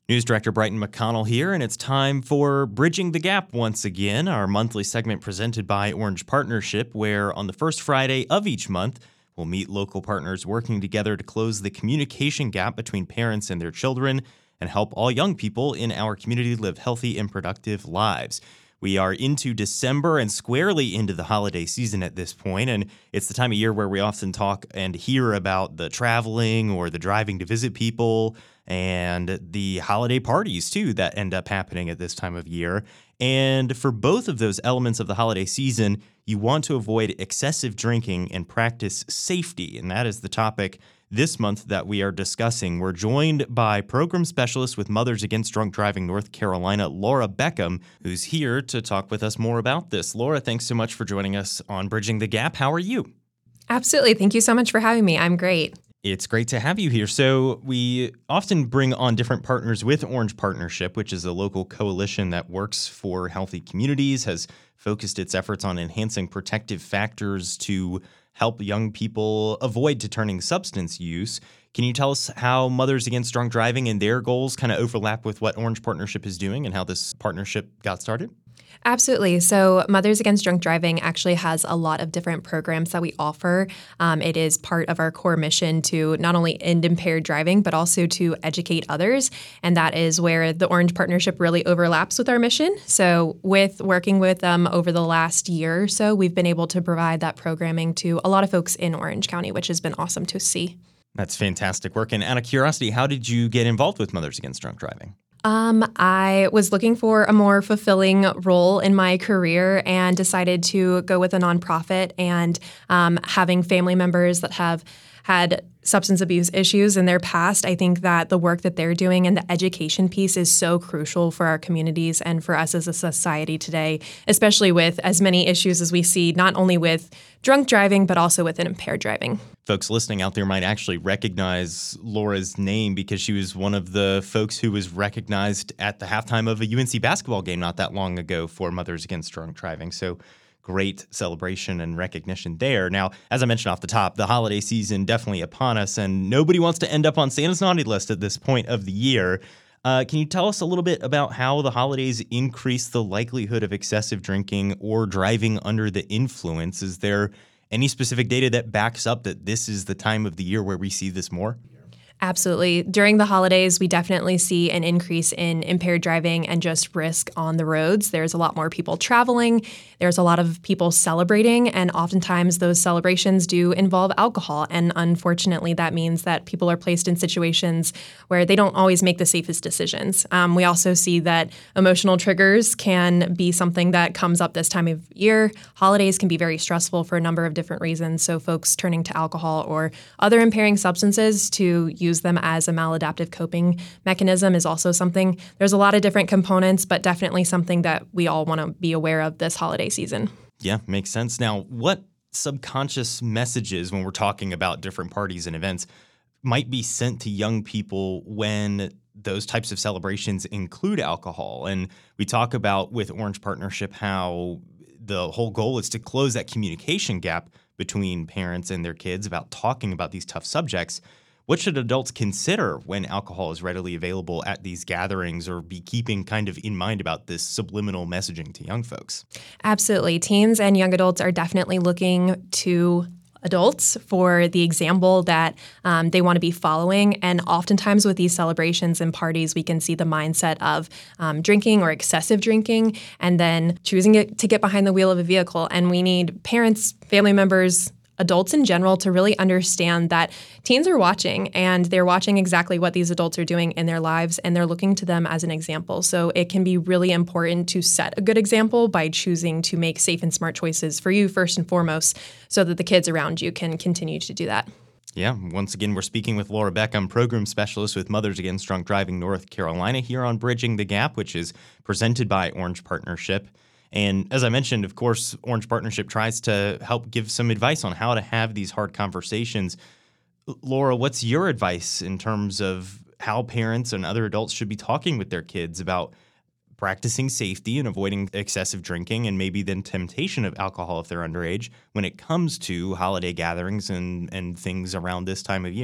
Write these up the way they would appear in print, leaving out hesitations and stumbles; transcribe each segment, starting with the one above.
News Director Brighton McConnell here, and it's time for Bridging the Gap once again, our monthly segment presented by Orange Partnership, where on the first Friday of each month, we'll meet local partners working together to close the communication gap between parents and their children and help all young people in our community live healthy and productive lives. We are into December and squarely into the holiday season at this point, and it's the time of year where we often talk and hear about the traveling or the driving to visit people and the holiday parties, too, that end up happening at this time of year. And for both of those elements of the holiday season, you want to avoid excessive drinking and practice safety, and that is the topic this month that we are discussing. We're joined by program specialist with Mothers Against Drunk Driving North Carolina, Laura Beckham, who's here to talk with us more about this. Laura, thanks so much for joining us on Bridging the Gap. How are you? Absolutely. Thank you so much for having me. I'm great. It's great to have you here. So we often bring on different partners with Orange Partnership, which is a local coalition that works for healthy communities, has focused its efforts on enhancing protective factors to help young people avoid turning substance use. Can you tell us how Mothers Against Drunk Driving and their goals kind of overlap with what Orange Partnership is doing and how this partnership got started? Absolutely. So Mothers Against Drunk Driving actually has a lot of different programs that we offer. It is part of our core mission to not only end impaired driving, but also to educate others. And that is where the Orange Partnership really overlaps with our mission. So with working with them over the last year or so, we've been able to provide that programming to a lot of folks in Orange County, which has been awesome to see. That's fantastic work. And out of curiosity, how did you get involved with Mothers Against Drunk Driving? I was looking for a more fulfilling role in my career and decided to go with a nonprofit, and having family members that have had substance abuse issues in their past, I think that the work that they're doing and the education piece is so crucial for our communities and for us as a society today, especially with as many issues as we see, not only with drunk driving, but also with impaired driving. Folks listening out there might actually recognize Laura's name because she was one of the folks who was recognized at the halftime of a UNC basketball game not that long ago for Mothers Against Drunk Driving. So great celebration and recognition there. Now, as I mentioned off the top, the holiday season definitely upon us, and nobody wants to end up on Santa's naughty list at this point of the year. Can you tell us a little bit about how the holidays increase the likelihood of excessive drinking or driving under the influence? Is there any specific data that backs up that this is the time of the year where we see this more? Absolutely. During the holidays, we definitely see an increase in impaired driving and just risk on the roads. There's a lot more people traveling. There's a lot of people celebrating, and oftentimes those celebrations do involve alcohol. And unfortunately, that means that people are placed in situations where they don't always make the safest decisions. We also see that emotional triggers can be something that comes up this time of year. Holidays can be very stressful for a number of different reasons. So folks turning to alcohol or other impairing substances to use them as a maladaptive coping mechanism is also something. There's a lot of different components, but definitely something that we all want to be aware of this holiday season. Yeah, makes sense. Now, what subconscious messages when we're talking about different parties and events might be sent to young people when those types of celebrations include alcohol? And we talk about with Orange Partnership how the whole goal is to close that communication gap between parents and their kids about talking about these tough subjects. What should adults consider when alcohol is readily available at these gatherings, or be keeping kind of in mind about this subliminal messaging to young folks? Absolutely. Teens and young adults are definitely looking to adults for the example that they want to be following. And oftentimes with these celebrations and parties, we can see the mindset of drinking or excessive drinking and then choosing to get behind the wheel of a vehicle. And we need parents, family members, adults in general to really understand that teens are watching, and they're watching exactly what these adults are doing in their lives, and they're looking to them as an example. So it can be really important to set a good example by choosing to make safe and smart choices for you first and foremost, so that the kids around you can continue to do that. Yeah, once again, we're speaking with Laura Beckham, program specialist with Mothers Against Drunk Driving North Carolina, here on Bridging the Gap, which is presented by Orange Partnership. And as I mentioned, of course, Orange Partnership tries to help give some advice on how to have these hard conversations. Laura, what's your advice in terms of how parents and other adults should be talking with their kids about practicing safety and avoiding excessive drinking and maybe then temptation of alcohol if they're underage when it comes to holiday gatherings and things around this time of year?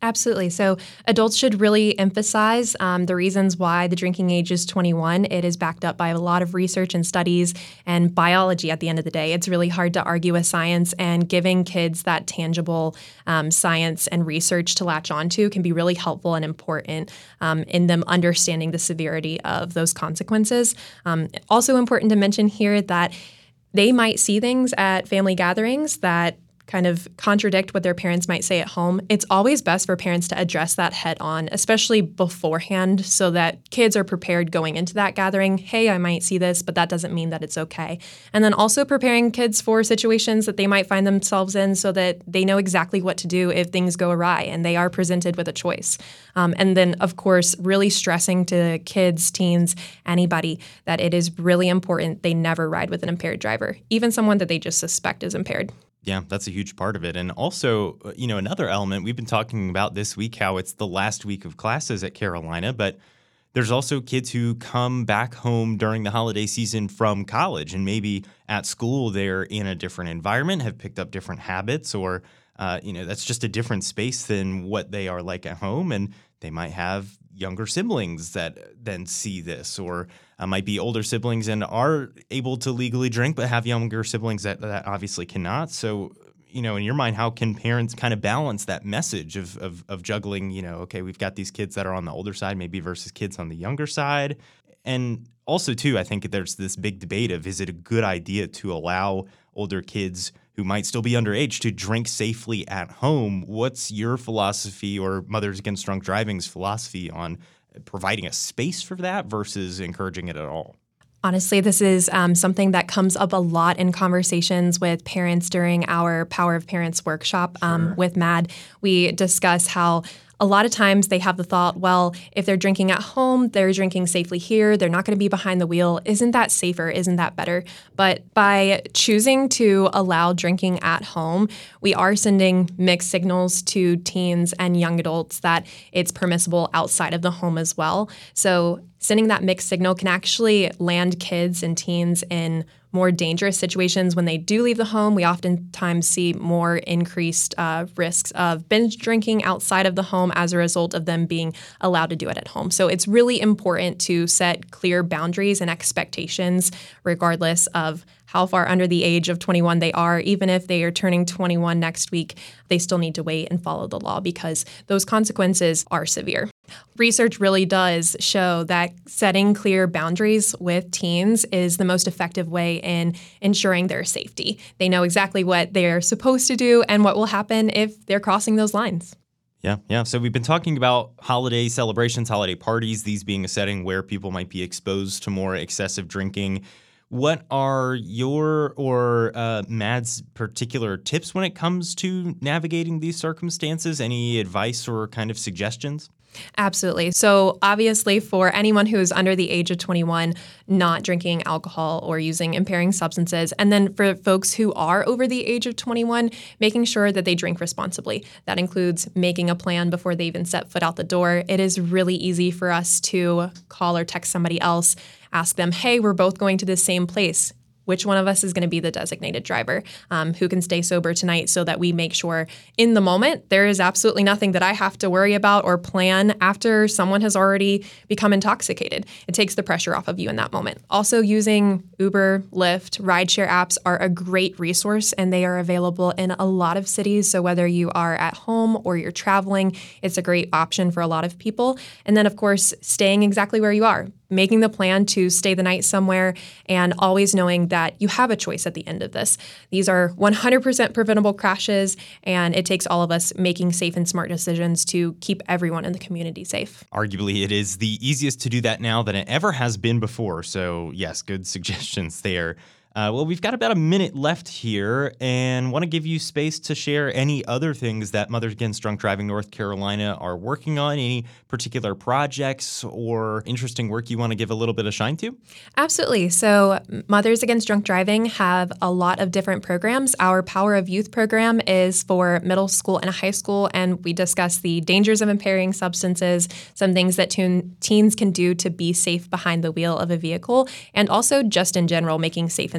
Absolutely. So adults should really emphasize the reasons why the drinking age is 21. It is backed up by a lot of research and studies and biology at the end of the day. It's really hard to argue with science, and giving kids that tangible science and research to latch onto can be really helpful and important in them understanding the severity of those consequences. Also important to mention here that they might see things at family gatherings that kind of contradict what their parents might say at home. It's always best for parents to address that head on, especially beforehand, so that kids are prepared going into that gathering. Hey, I might see this, but that doesn't mean that it's okay. And then also preparing kids for situations that they might find themselves in so that they know exactly what to do if things go awry and they are presented with a choice. And then, of course, really stressing to kids, teens, anybody that it is really important they never ride with an impaired driver, even someone that they just suspect is impaired. Yeah, that's a huge part of it. And also, another element we've been talking about this week, how it's the last week of classes at Carolina, but there's also kids who come back home during the holiday season from college, and maybe at school they're in a different environment, have picked up different habits, or, that's just a different space than what they are like at home. And they might have younger siblings that then see this, or might be older siblings and are able to legally drink, but have younger siblings that obviously cannot. So, in your mind, how can parents kind of balance that message of juggling, okay, we've got these kids that are on the older side maybe versus kids on the younger side? And also, too, I think there's this big debate of, is it a good idea to allow older kids who might still be underage to drink safely at home? What's your philosophy, or Mothers Against Drunk Driving's philosophy, on providing a space for that versus encouraging it at all? Honestly, this is something that comes up a lot in conversations with parents during our Power of Parents workshop with MAD. We discuss how a lot of times they have the thought, well, if they're drinking at home, they're drinking safely here, they're not going to be behind the wheel. Isn't that safer? Isn't that better? But by choosing to allow drinking at home, we are sending mixed signals to teens and young adults that it's permissible outside of the home as well. So sending that mixed signal can actually land kids and teens in more dangerous situations when they do leave the home. We oftentimes see more increased risks of binge drinking outside of the home as a result of them being allowed to do it at home. So it's really important to set clear boundaries and expectations regardless of how far under the age of 21 they are. Even if they are turning 21 next week, they still need to wait and follow the law because those consequences are severe. Research really does show that setting clear boundaries with teens is the most effective way in ensuring their safety. They know exactly what they're supposed to do and what will happen if they're crossing those lines. Yeah. So we've been talking about holiday celebrations, holiday parties, these being a setting where people might be exposed to more excessive drinking. What are your or MAD's particular tips when it comes to navigating these circumstances? Any advice or kind of suggestions? Absolutely. So obviously for anyone who is under the age of 21, not drinking alcohol or using impairing substances. And then for folks who are over the age of 21, making sure that they drink responsibly. That includes making a plan before they even set foot out the door. It is really easy for us to call or text somebody else, ask them, hey, we're both going to the same place. Which one of us is going to be the designated driver who can stay sober tonight, so that we make sure in the moment there is absolutely nothing that I have to worry about or plan after someone has already become intoxicated. It takes the pressure off of you in that moment. Also, using Uber, Lyft, rideshare apps are a great resource, and they are available in a lot of cities. So whether you are at home or you're traveling, it's a great option for a lot of people. And then, of course, staying exactly where you are. Making the plan to stay the night somewhere, and always knowing that you have a choice at the end of this. These are 100% preventable crashes, and it takes all of us making safe and smart decisions to keep everyone in the community safe. Arguably, it is the easiest to do that now than it ever has been before. So yes, good suggestions there. Well, we've got about a minute left here, and want to give you space to share any other things that Mothers Against Drunk Driving North Carolina are working on, any particular projects or interesting work you want to give a little bit of shine to? Absolutely. So Mothers Against Drunk Driving have a lot of different programs. Our Power of Youth program is for middle school and high school, and we discuss the dangers of impairing substances, some things that teens can do to be safe behind the wheel of a vehicle, and also just in general making safe and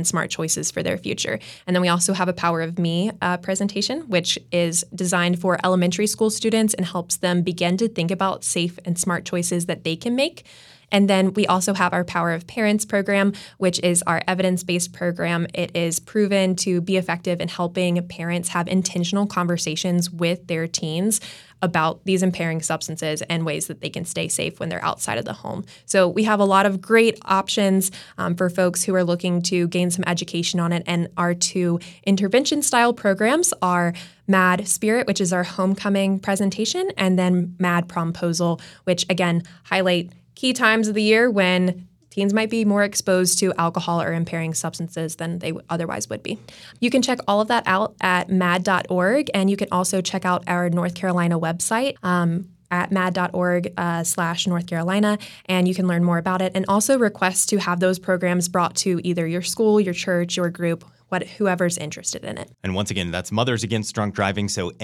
and smart choices for their future. And then we also have a Power of Me presentation, which is designed for elementary school students and helps them begin to think about safe and smart choices that they can make. And then we also have our Power of Parents program, which is our evidence-based program. It is proven to be effective in helping parents have intentional conversations with their teens about these impairing substances and ways that they can stay safe when they're outside of the home. So we have a lot of great options for folks who are looking to gain some education on it. And our two intervention-style programs are Mad Spirit, which is our homecoming presentation, and then Mad Promposal, which again highlight key times of the year when teens might be more exposed to alcohol or impairing substances than they otherwise would be. You can check all of that out at mad.org, and you can also check out our North Carolina website at mad.org/North Carolina, and you can learn more about it and also request to have those programs brought to either your school, your church, your group, whoever's interested in it. And once again, that's Mothers Against Drunk Driving, so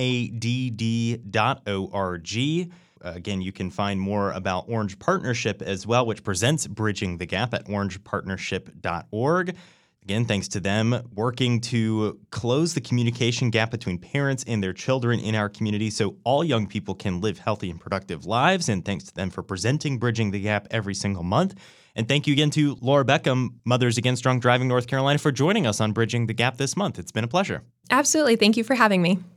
madd.org. Again, you can find more about Orange Partnership as well, which presents Bridging the Gap at orangepartnership.org. Again, thanks to them working to close the communication gap between parents and their children in our community so all young people can live healthy and productive lives. And thanks to them for presenting Bridging the Gap every single month. And thank you again to Laura Beckham, Mothers Against Drunk Driving North Carolina, for joining us on Bridging the Gap this month. It's been a pleasure. Absolutely. Thank you for having me.